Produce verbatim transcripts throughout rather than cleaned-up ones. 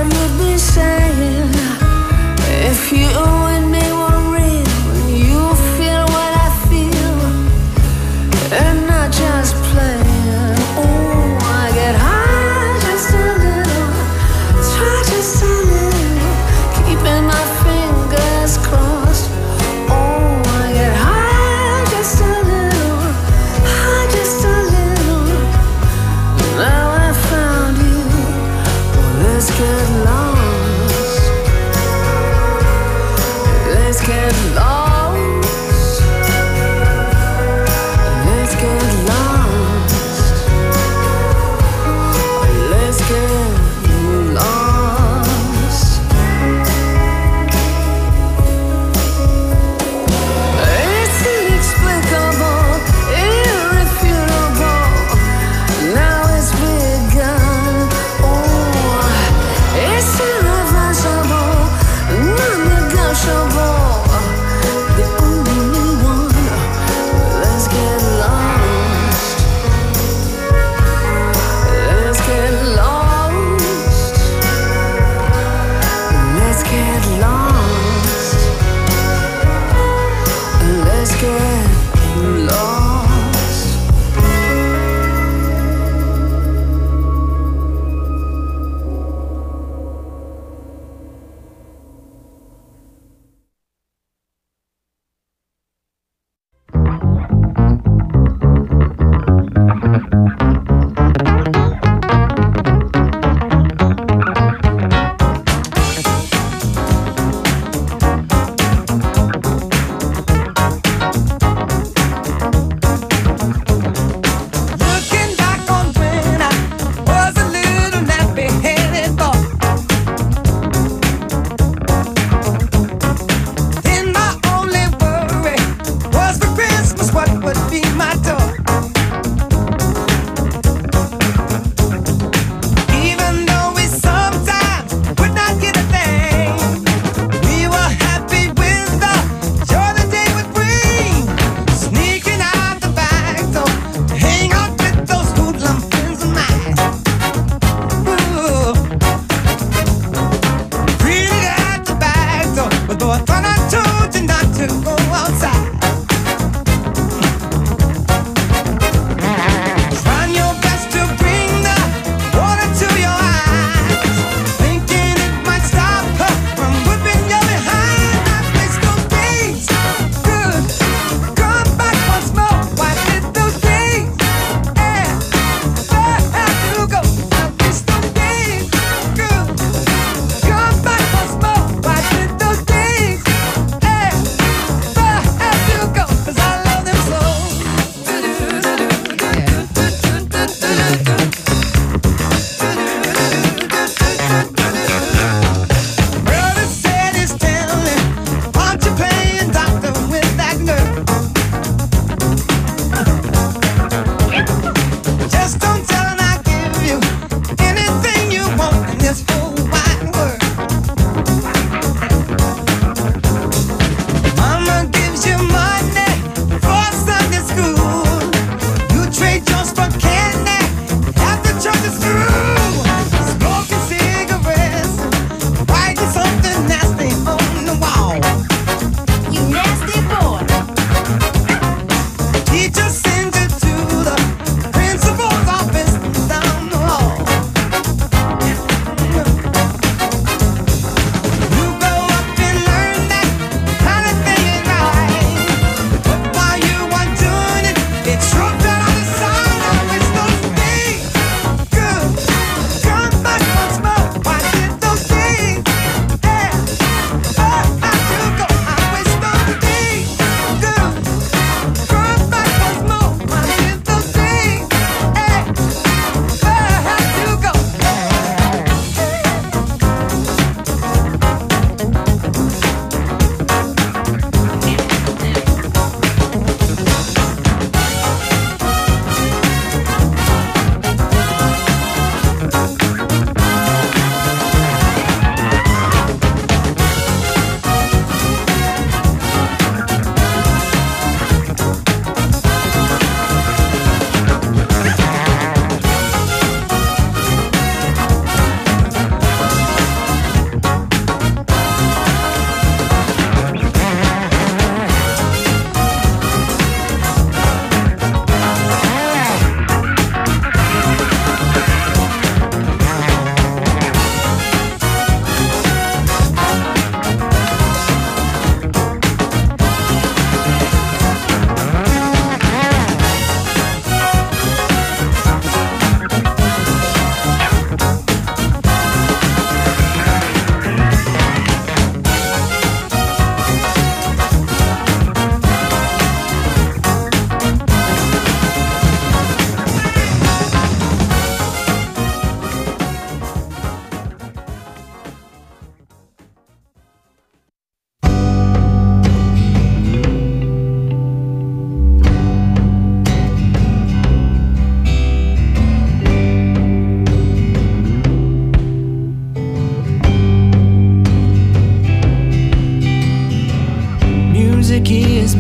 Let's get lost.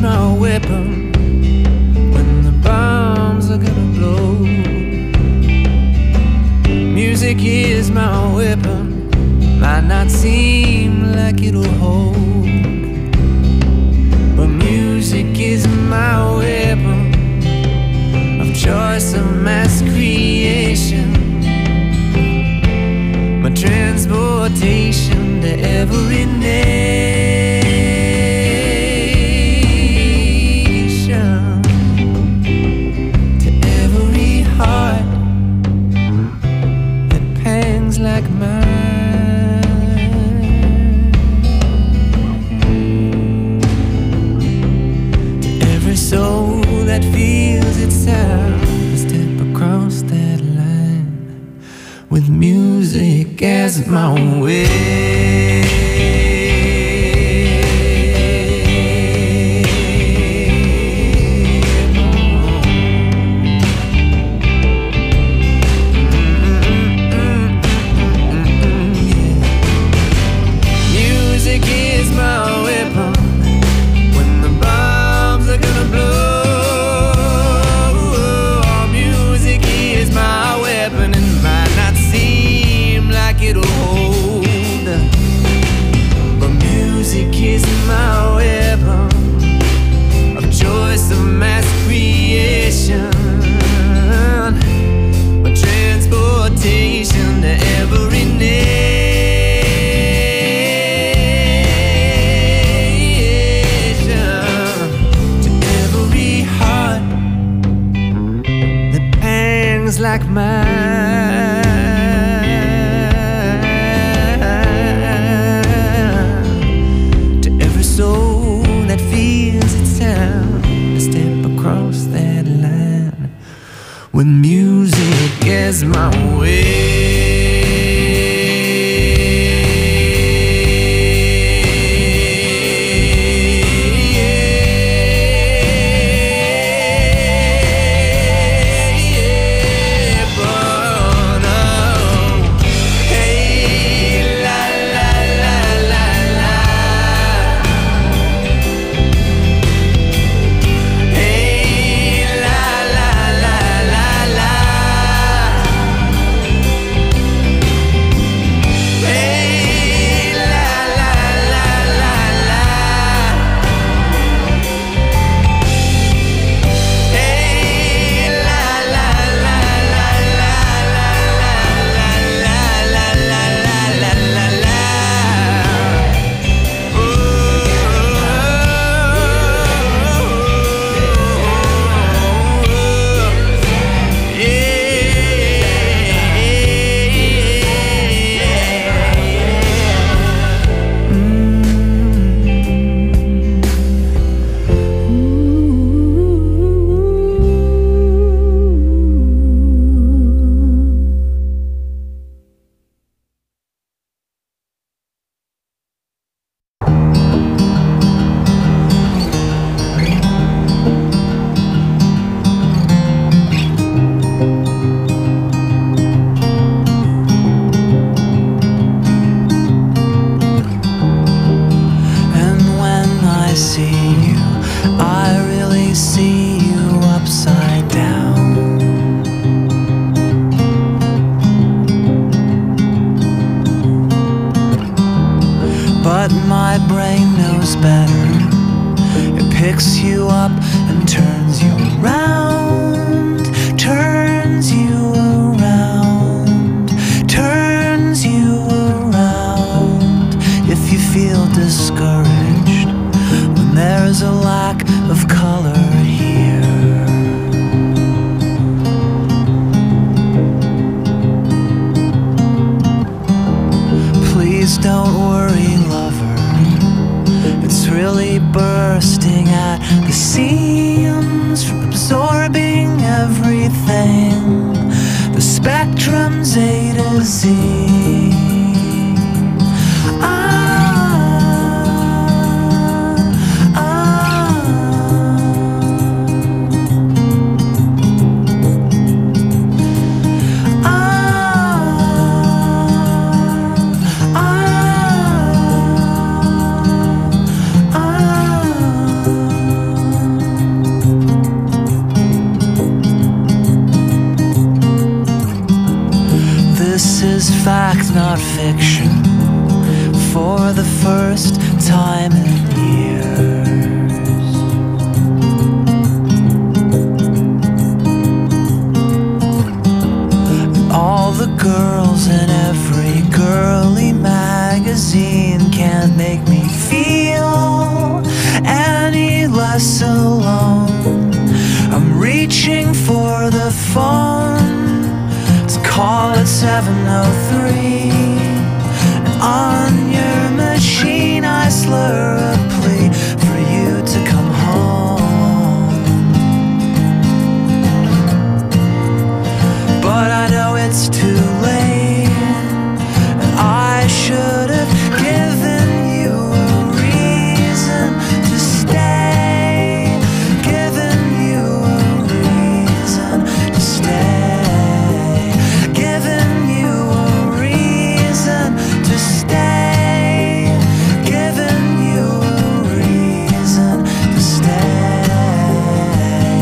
my weapon when the bombs are gonna blow. Music is my weapon, might not seem like it'll hold, but music is my weapon of choice, of mass creation, my transportation to every nation, to every heart that pangs like mine, to every soul that feels itself step across that line with music as my way. Like mine, to every soul that feels itself to step across that line with music as my way. But my brain knows better. It picks you up and turns you around, turns you around, turns you around. If you feel discouraged when there's a lack of color here, please don't worry, lover. It's really bursting at the seams from absorbing everything. The spectrum's A to Z. not fiction. For the first time in years, all the girls in every girly magazine can't make me feel any less alone. I'm reaching for the phone to call it seven oh three. On your machine I slur a plea for you to come home. But I know it's too late, and I should have given you a reason to stay. Given you a reason to stay. Given you a reason to stay, giving you a reason to stay.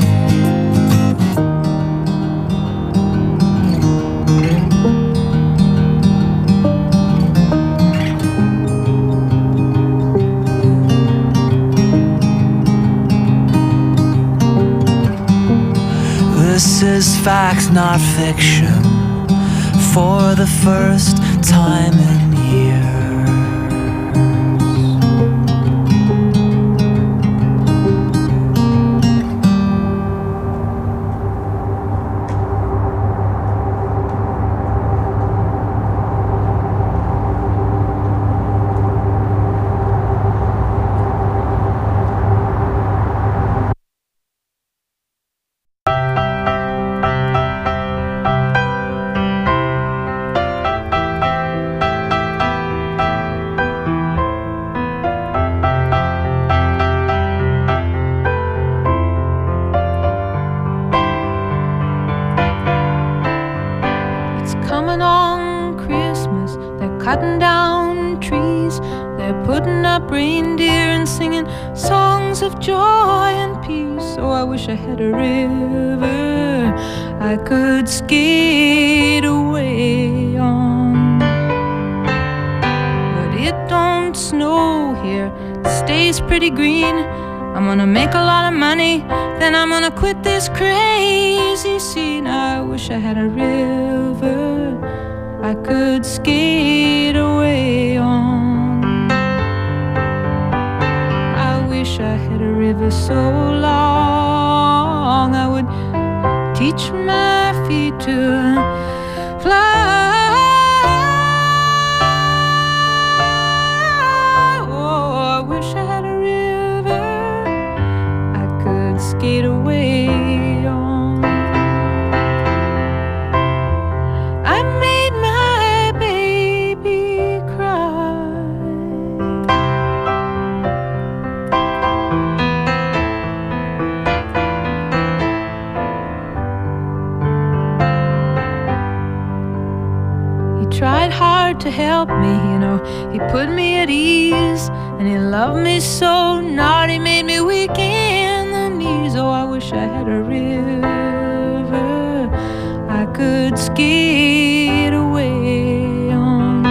This is fact, not fiction. For the first time in years, coming on Christmas. They're cutting down trees, they're putting up reindeer and singing songs of joy and peace. Oh, I wish I had a river I could skate away on. But it don't snow here, it stays pretty green. I'm gonna make a lot of money, then I'm gonna quit this crazy scene. I wish I had a river I could skate away on. I wish I had a river so long I would teach my feet to fly. Oh, I wish I had a river I could skate away on. I made my baby cry. He tried hard to help me, you know, he put me at ease, and he loved me so, not he made me weak in the knees. Oh, I wish I had a river I could skate away on.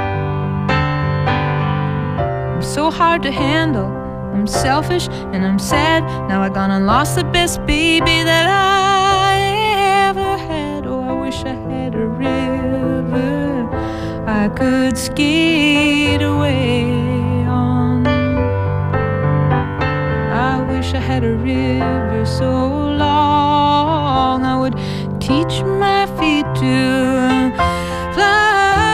I'm so hard to handle, I'm selfish and I'm sad. Now I gone and lost the best baby that I ever had. Oh, I wish I had a river I could skate away on. I wish I had a river so long I would teach my feet to fly.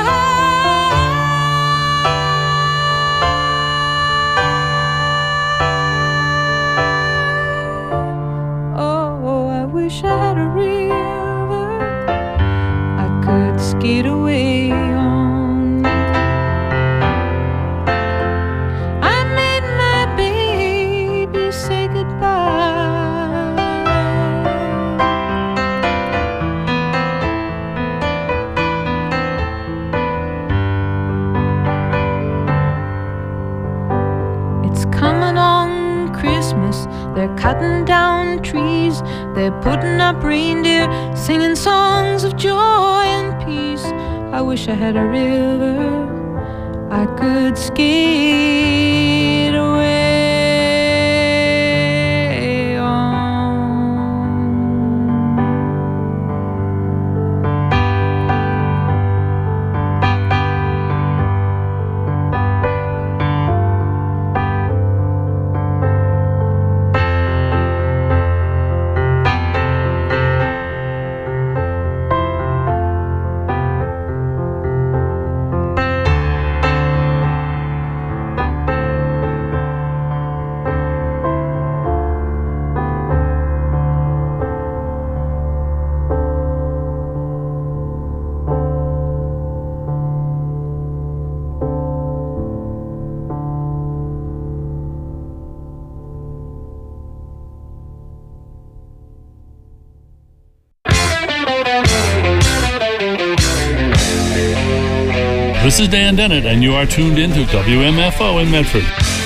Oh, I wish I had a river I could skate away on. I made my baby say goodbye. It's coming on Christmas, they're cutting down trees, they're putting up reindeer, singing songs of joy and peace. I wish I had a river I could skate away on. This is Dan Dennett, and you are tuned into W M F O in Medford.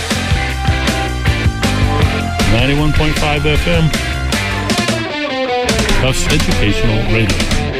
ninety-one point five F M, Tufts Educational Radio.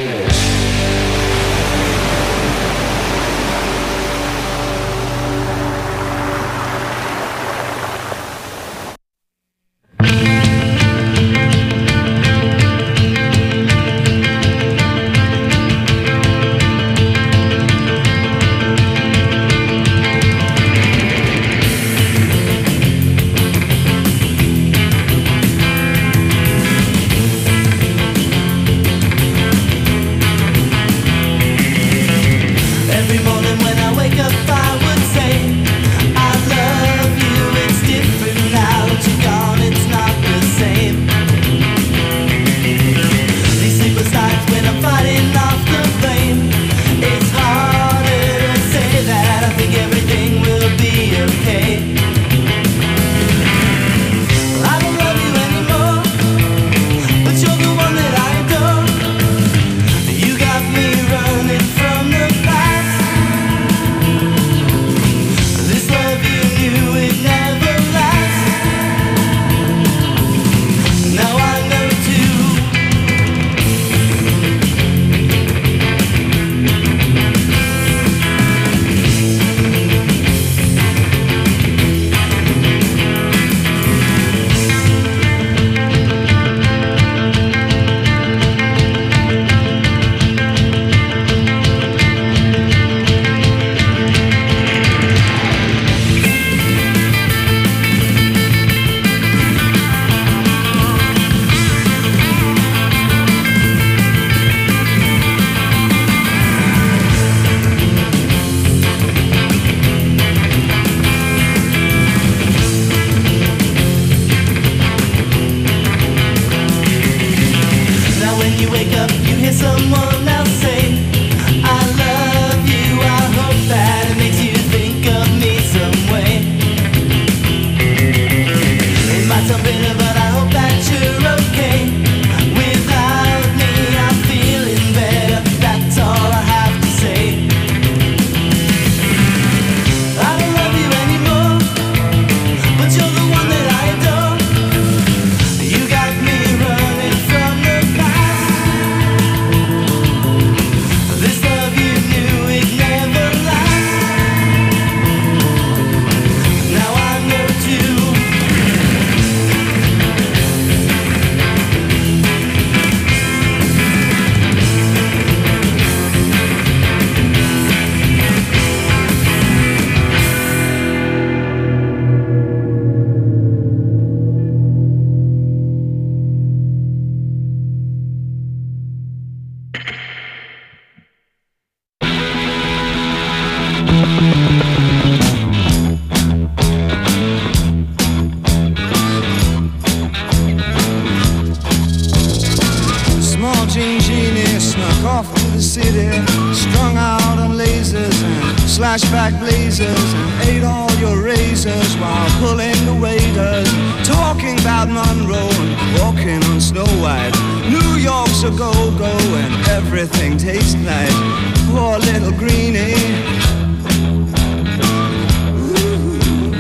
Flashback blazers and ate all your razors while pulling the waiters, talking about Monroe and walking on Snow White. New York's a go-go and everything tastes nice. Poor little greenie. Ooh.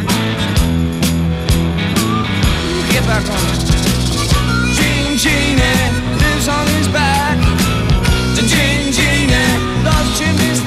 Get back on it. Gene Genie lives on his back. Gene Genie loves Jimmy's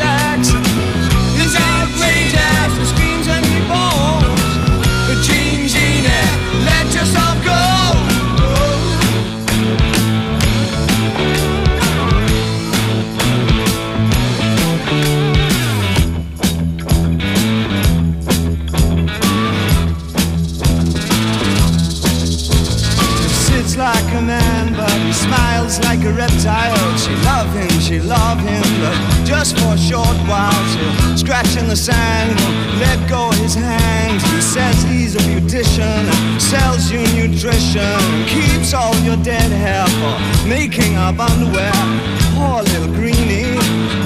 scratch in the sand, won't let go of his hand. He says he's a beautician, sells you nutrition, keeps all your dead hair for making up underwear. Poor little greenie.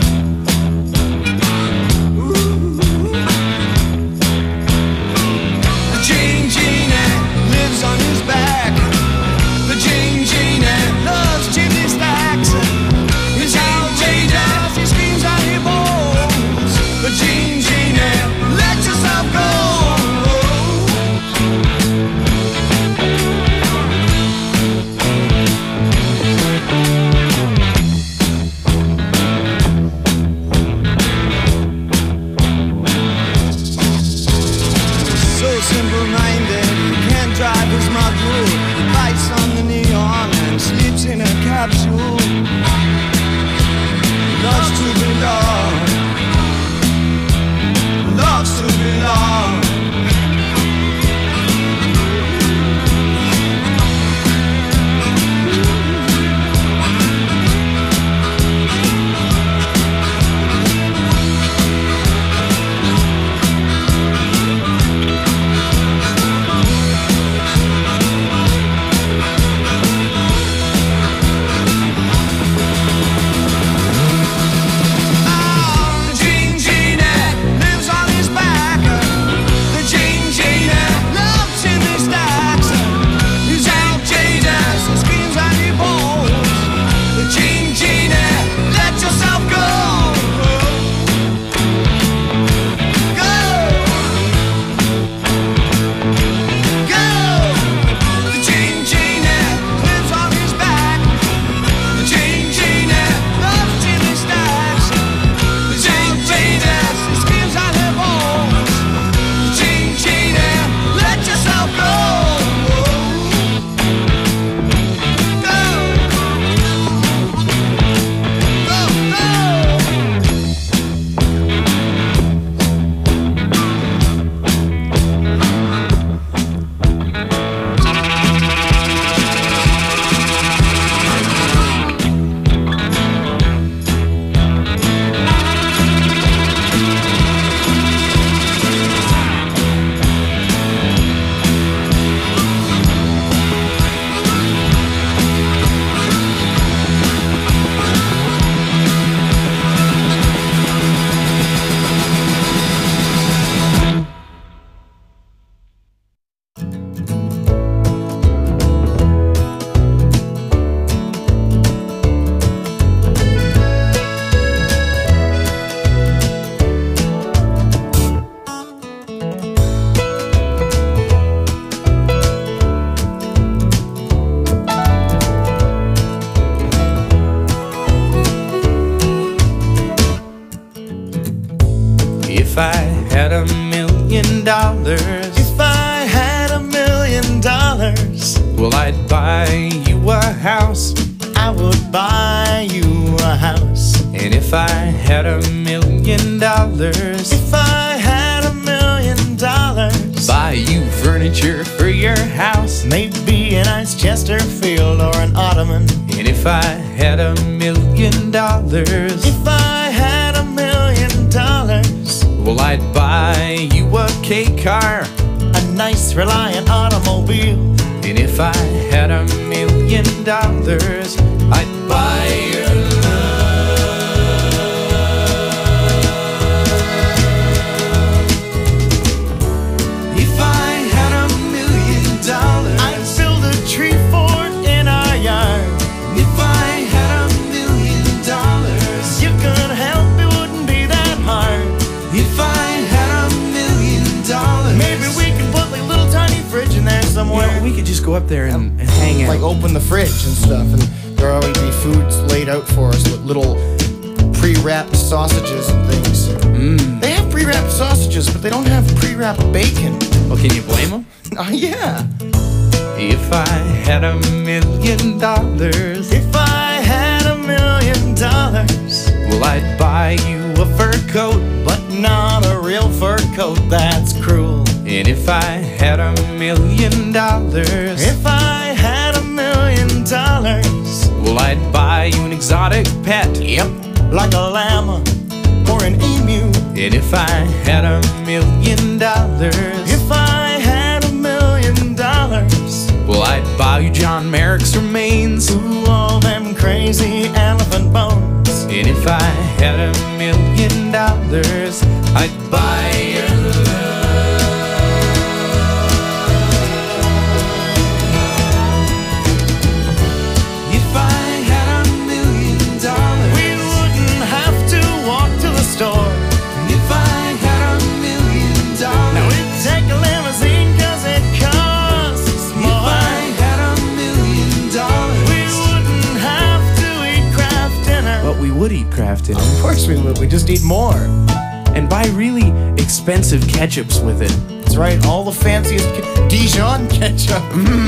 The Jane Genie lives on his back. The Jane Genie loves chimney stacks. His outrageous, he screams out he bowls. The Jane Genie, let yourself go. Simple-minded, he can't drive his model. He bites on the neon and sleeps in a capsule. Loves to belong, loves to belong. If I had a million dollars, if I had a million dollars, well, I'd buy you a house. I would buy you a house. And if I had a million dollars, if I had a million dollars, buy you furniture for your house. Maybe a nice Chesterfield or an ottoman. And if I had a million dollars, if I had a million dollars, well, I'd buy you a K car, a nice Reliant automobile. And if I had a million dollars, I'd buy your love. If I had a million dollars, I'd build a tree fort in our yard. If I had a million dollars, you could help, it wouldn't be that hard. If I had a million dollars, maybe we could put like a little tiny fridge in there somewhere. You know, we could just go up there and, and hang out. Like open the fridge and stuff, and there'll always be foods laid out for us with little pre-wrapped sausages and things. Mm. They have pre-wrapped sausages, but they don't have pre-wrapped bacon. Well, can you blame them? Oh, yeah. If I had a million dollars, If I had a million dollars, well, I'd buy you a fur coat, but not a real fur coat, that's cruel. And if I had a million dollars, If I had a million dollars, well, I'd buy you an exotic pet. yep, like a llama or an emu. And if I had a million dollars, If I had a million dollars, well, I'd buy you John Merrick's remains. ooh, all them crazy elephant bones. And if I had a million dollars, I'd buy your love. If I had a million dollars, We wouldn't have to walk to the store. and if I had a million dollars, Now we'd take a limousine cause it costs if more. I had a million dollars, We wouldn't have to eat Kraft dinner. but we would eat Kraft dinner Of course we would. We just need more. and buy really expensive ketchups with it. That's right. All the fanciest ke- Dijon ketchup.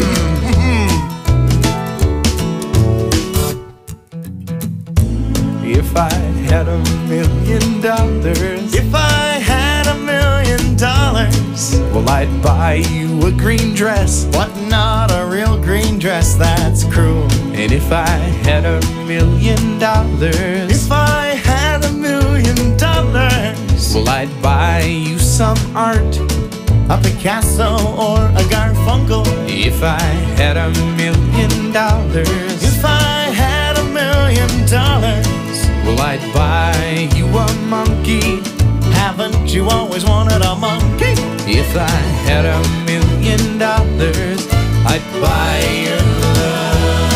If I had a million dollars, If I had a million dollars, well, I'd buy you a green dress. but not a real green dress, that's cruel. And if I had a million dollars, If I had a million dollars, well, I'd buy you some art. a Picasso or a Garfunkel. If I had a million dollars, If I had a million dollars, well, I'd buy you a monkey. haven't you always wanted a monkey? If I had a million dollars, I'd buy your love.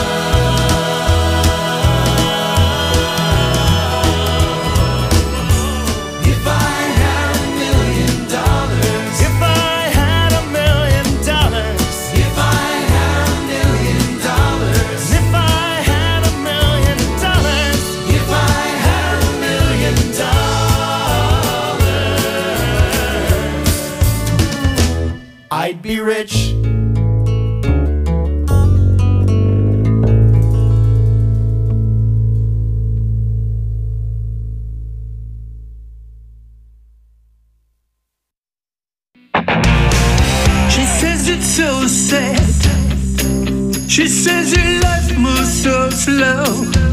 If I had a million dollars, If I had a million dollars, if I had a million dollars, if I had a million dollars, if I had a million dollars, I'd be rich. She says it's so sad. She says your life moves so slow.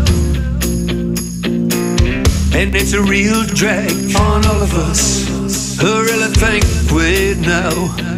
And it's a real drag on all of us who really think we know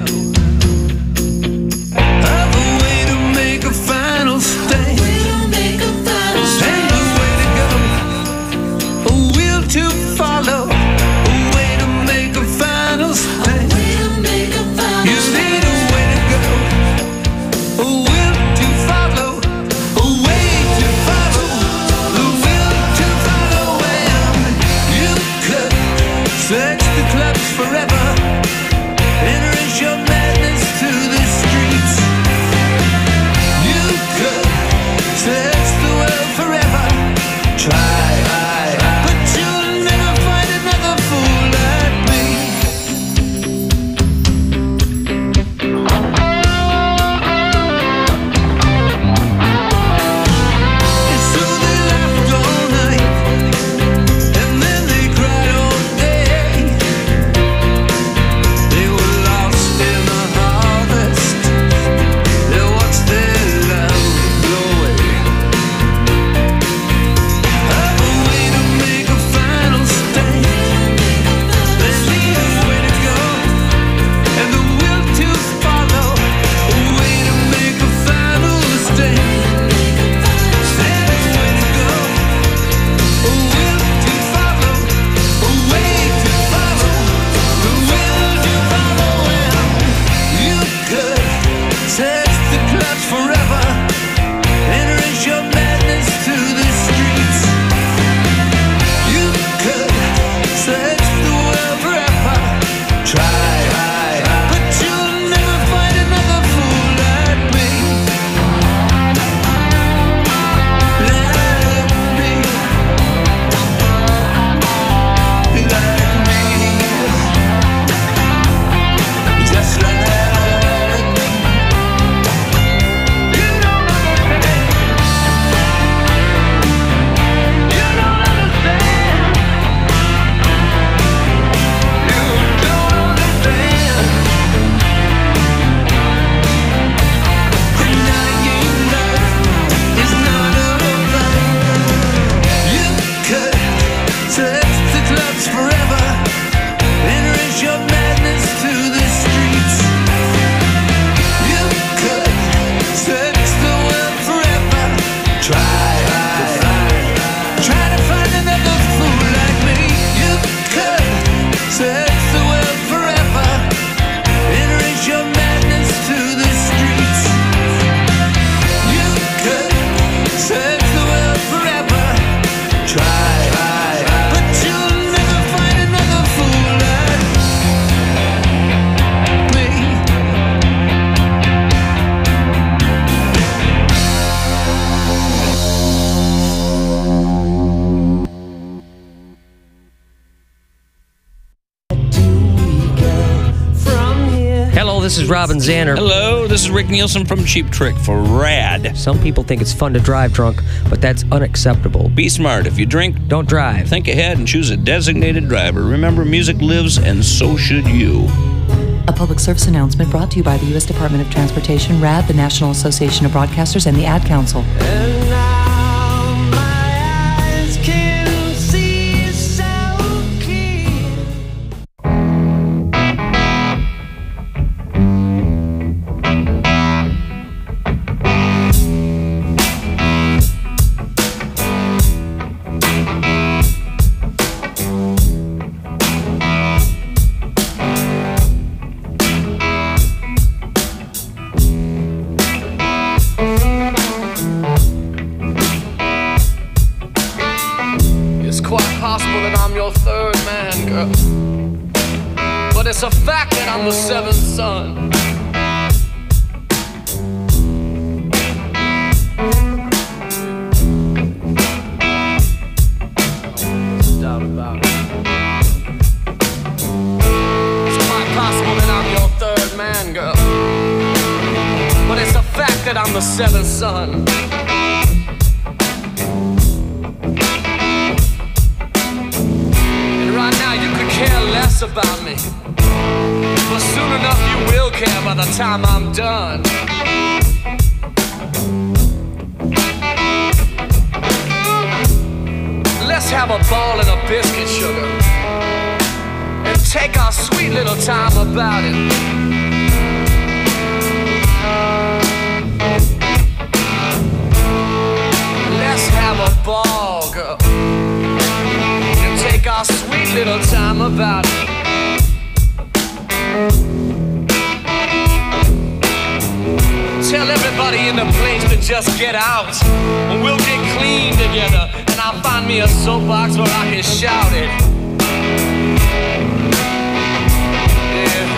of a way to make a final stand. And a way to go, a will to follow, a way to make a final stand. You need a way to go, a will to follow, a way to follow, a will to follow. And you could search the clubs forever and raise your madness to the streets. You could search the world forever, try, but you'll never find another fool like me. And so they laughed all night, and then they cried all day. this is Robin Zanner. Hello, this is Rick Nielsen from Cheap Trick for RAD. Some people think it's fun to drive drunk, but that's unacceptable. Be smart. If you drink, don't drive. Think ahead and choose a designated driver. Remember, music lives, and so should you. A public service announcement brought to you by the U S Department of Transportation, RAD, the National Association of Broadcasters, and the Ad Council. And now my eyes can see so clear. It's a fact that I'm the seventh son. No doubt about it. It's quite possible that I'm your third man, girl. But it's a fact that I'm the seventh son. And right now you could care less about me. But soon enough you will care by the time I'm done. Let's have a ball and a biscuit, sugar, and take our sweet little time about it. Let's have a ball, girl, and take our sweet little time about it. Tell everybody in the place to just get out, and we'll get clean together, and I'll find me a soapbox where I can shout it. Yeah.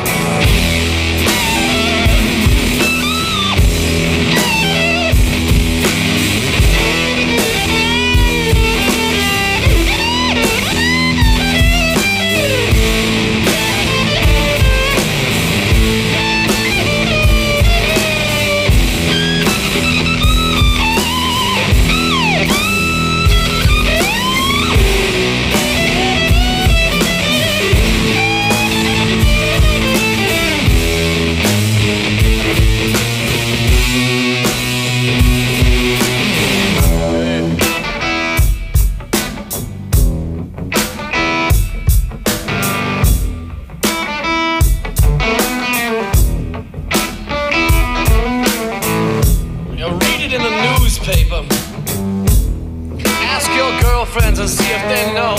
And see if they know.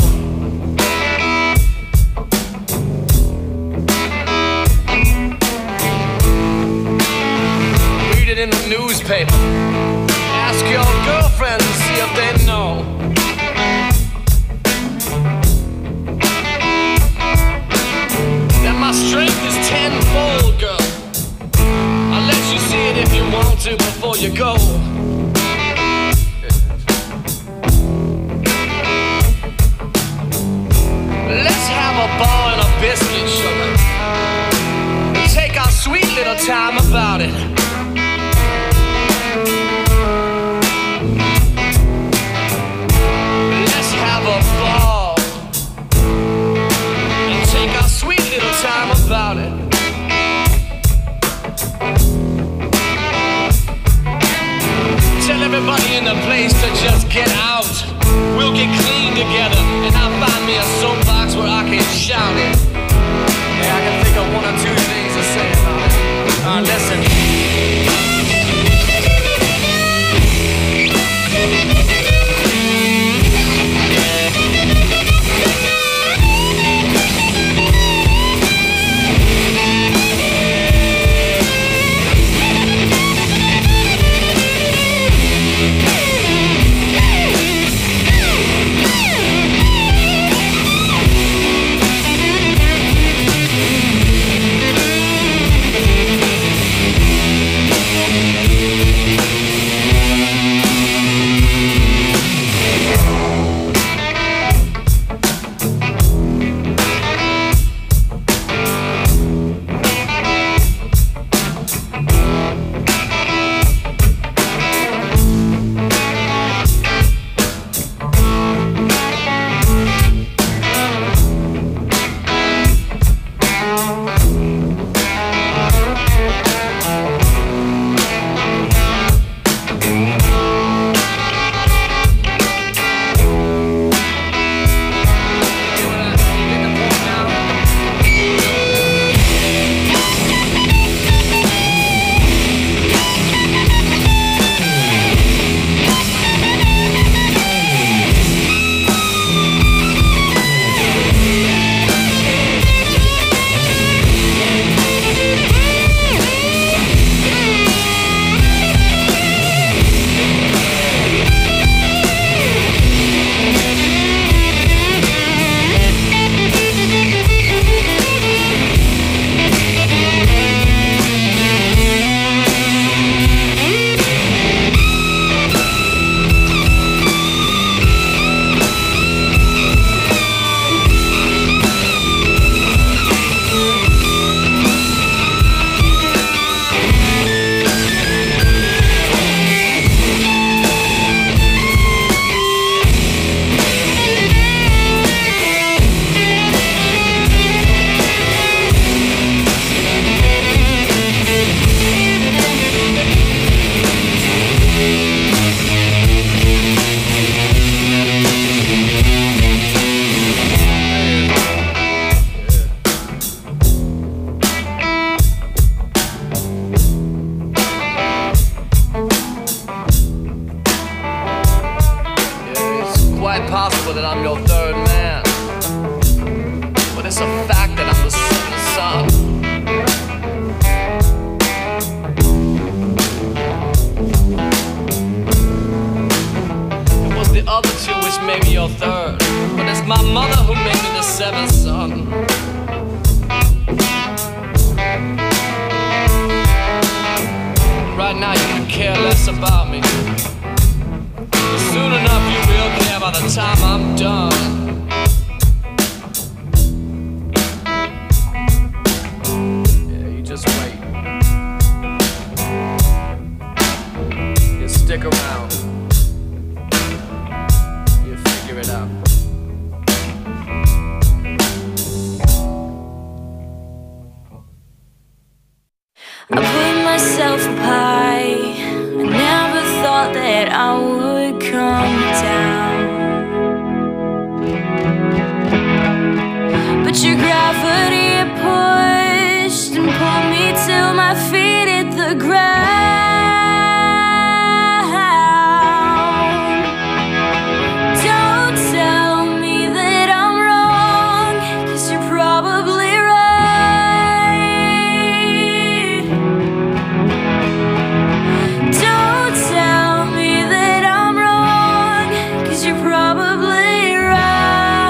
Read it in the newspaper. Ask your girlfriends and see if they know. That my strength is tenfold, girl. I'll let you see it if you want to before you go. Let's have a ball and a biscuit, sugar, and take our sweet little time about it. Let's have a ball and take our sweet little time about it. your third, but it's my mother who made me the seventh son. Right now you can care less about me. Soon enough you will care by the time I'm done. Yeah, you just wait. You stick around. You figure it out. I put myself up high. I never thought that I would come down. But your gravity pushed and pulled me till my feet hit the ground. Don't tell me that I'm wrong, 'cause you're probably right. Don't tell me that I'm wrong, 'cause you're probably right.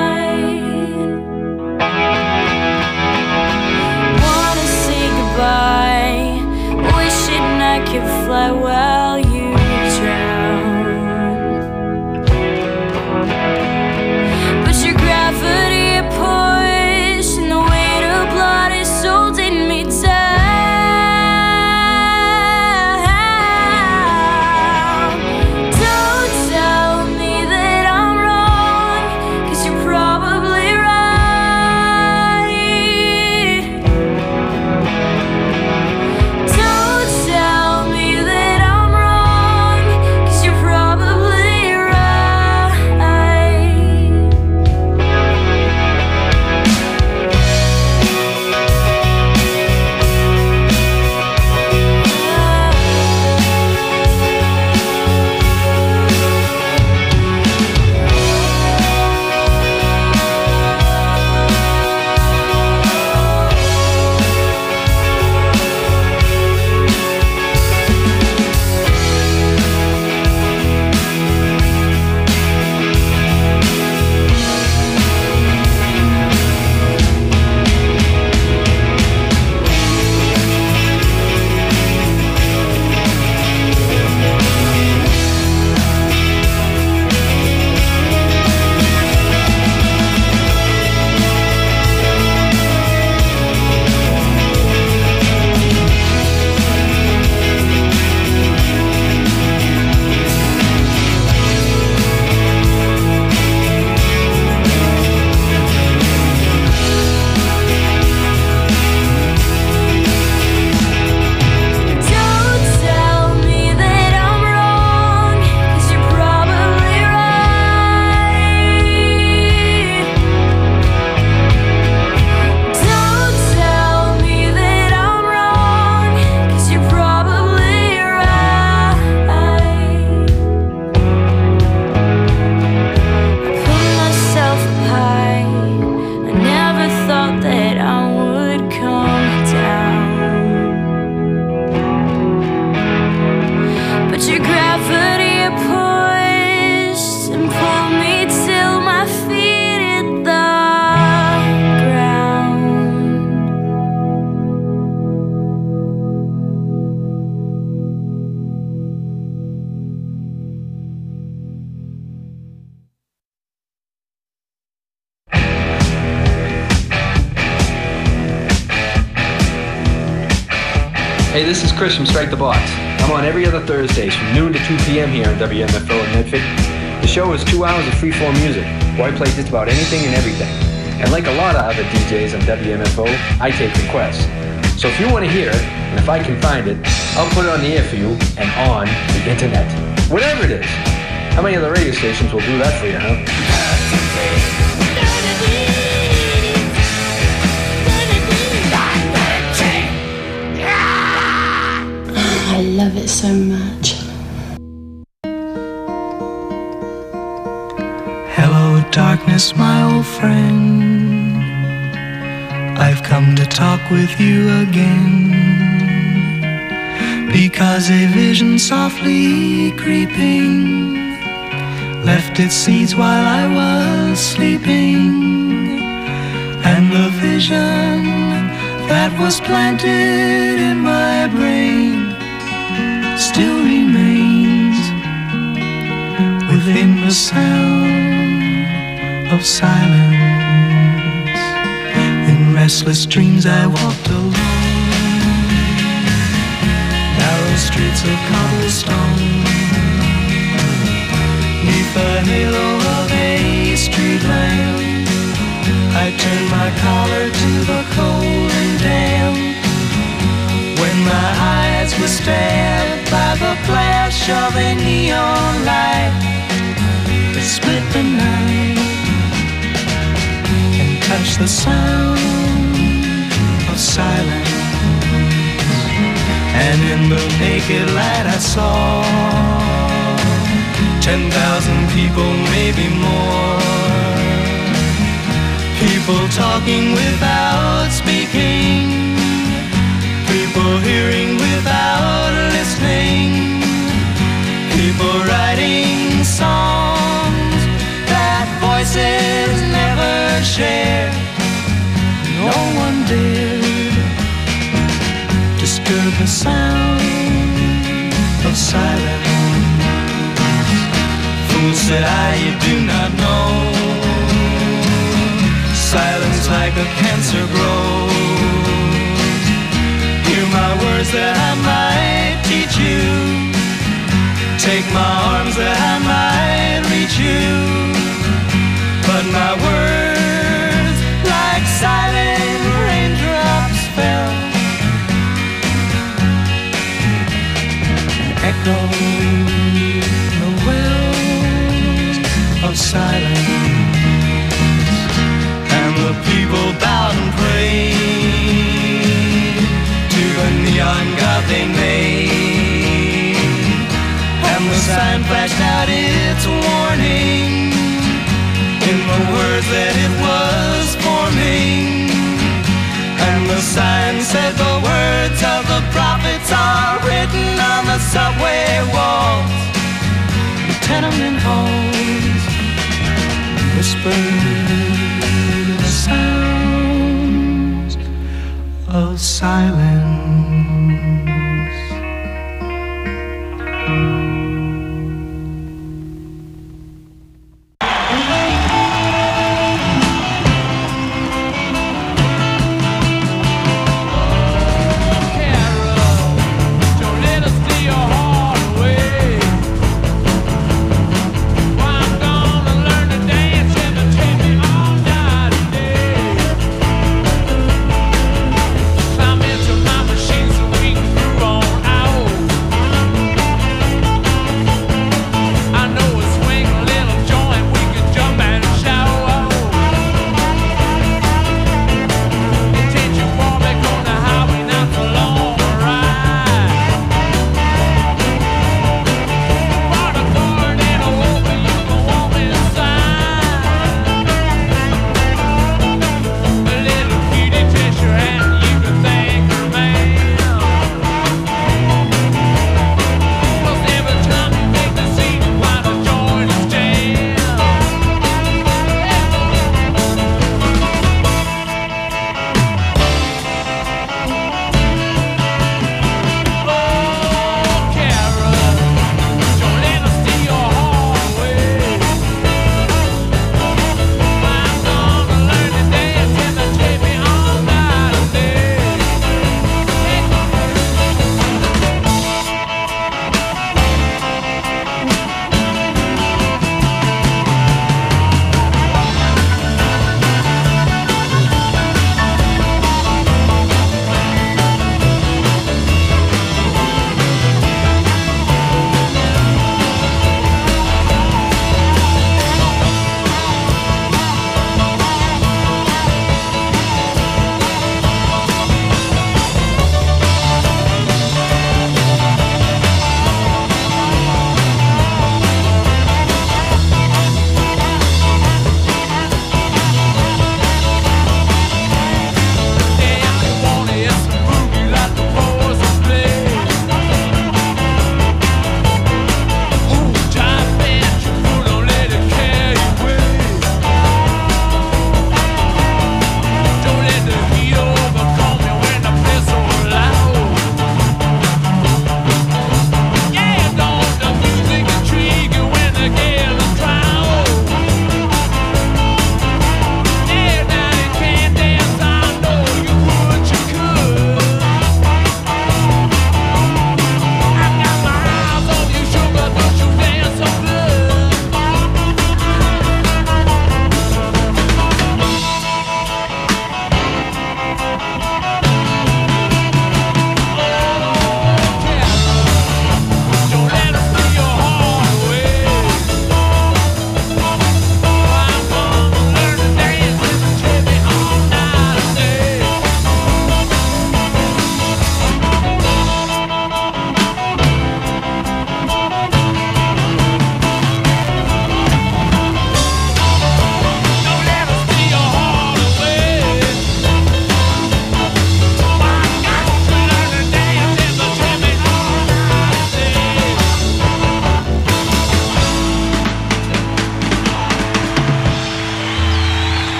Wanna say goodbye, wishing I could fly while you drown. But your gravity pushed and the weight of blood is holding me down. Don't tell me that I'm wrong, 'cause you're probably right. Don't tell me that I'm wrong, 'cause you're probably right. Don't tell me that I'm wrong, 'cause you're probably right. Don't tell me that I'm wrong, 'cause you're probably right. I put myself up high. I never thought that I would come down. But your gravity pushed and pulled me till my feet hit the ground. Hey, this is Chris from Strike the Box. I'm on every other Thursdays from noon to two p.m. here on W M F O in Medford. The show is two hours of freeform music, where I play just about anything and everything. And like a lot of other D Js on W M F O, I take requests. So if you want to hear it, and if I can find it, I'll put it on the air for you and on the internet. Whatever it is. How many other radio stations will do that for you, huh? I love it so much. Hello, darkness, my old friend. I've come to talk with you again, because a vision softly creeping left its seeds while I was sleeping, and the vision that was planted in my brain still remains within the sound of silence. In restless dreams I walked alone, narrow streets of cobblestone, neath the halo of a street lamp. I turned my collar to the cold and damp, when my eyes were stabbed by the flash of a neon light that split the night and touched the sound of silence. And in the naked light I saw ten thousand people, maybe more, people talking without speaking, people hearing without listening, people writing songs that voices never shared. No one dared disturb the sound of silence. Fool, said I, you do not know, silence like a cancer grows. Hear my words that I might teach you, take my arms that I might reach you, but my words like silent raindrops fell and echoed the wells of silence. And the people bowed and prayed to the neon god they made, and the sign flashed out its warning in the words that it was forming. And the sign said the words of the prophets are written on the subway walls, the tenement halls, whispered the sounds of silence. Climb into my machine so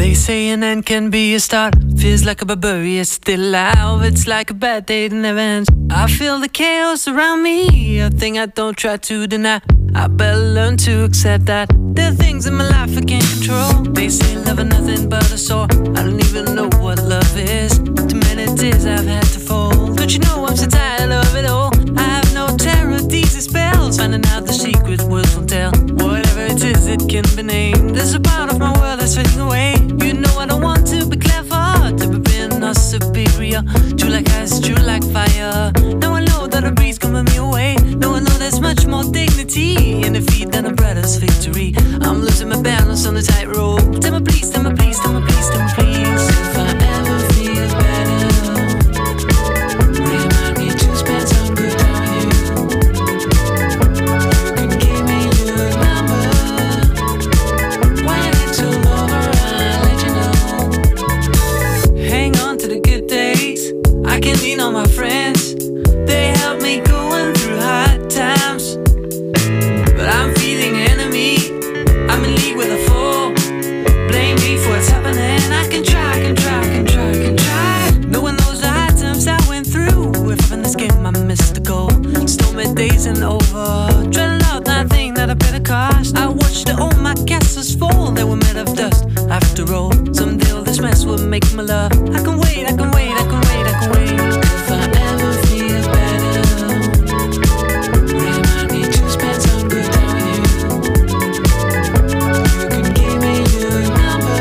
They say an end can be a start. Feels like a barbarian still alive. It's like a bad day that never ends. I feel the chaos around me, a thing I don't try to deny. I better learn to accept that there are things in my life I can't control. They say love is nothing but a sore. I don't even know what love is. Too many tears I've had to fold. Don't you know I'm so tired of it all? I have no terror, these are spells. Finding out the secret words won't tell. Whatever it is, it can be named. There's a part of my world that's fading away. You know I don't want to be clever, to be being or superior. True like ice, true like fire. Now I know that a breeze coming me away. Now I know there's much more dignity in defeat than a brother's victory. I'm losing my balance on the tightrope. Tell me please, tell me please, tell me please, tell me please. If I ever feel better, remind me to spend some good time with you. You can give me your number. When it's all over, I'll let you know. Hang on to the good days. I can lean on my friends. They help me going through hard times. But I'm feeling enemy. I'm in league with a fool. Blame me for what's happening. I can try, can try, can try, can try. Knowing those hard times I went through. If I'm in this game, I missed the goal. Stormy days and over. Dreading out that thing that I paid a cost. I watched all my castles fall. They were made of dust. After all, someday all this mess will make me love. I can wait, I can wait, I can wait, I can wait. If I ever feel better, remind me to spend some good time with you. You can give me your number.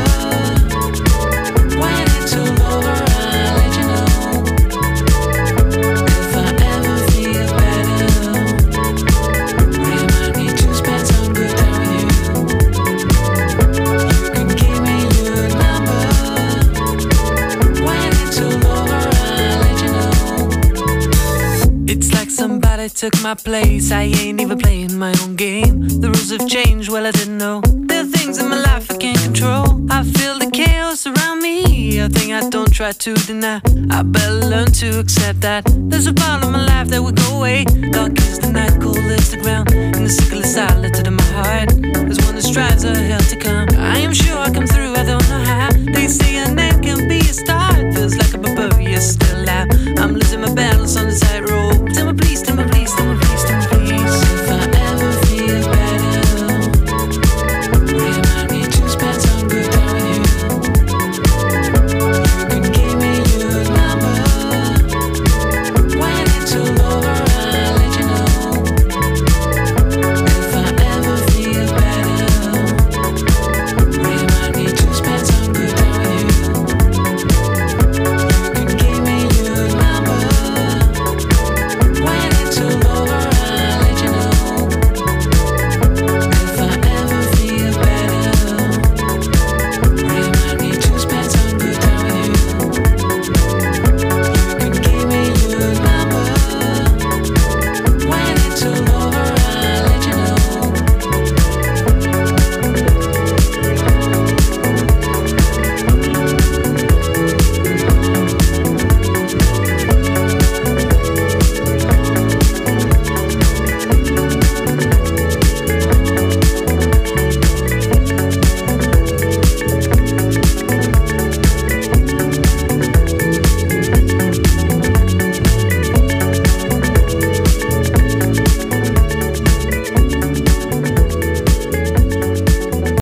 When it's all over, I'll let you know. If I ever feel better, remind me to spend some good time with you. You can give me your number. When it's all over, I'll let you know. It's like somebody took my place. I ain't even playing my own game. The rules have changed, well I didn't know. There are things in my life I can't control. I feel the chaos around me, a thing I don't try to deny. I better learn to accept that there's a part of my life that will go away. Dark is the night, cold is the ground, and the sickle is silent in my heart. There's one that strives a hell to come. I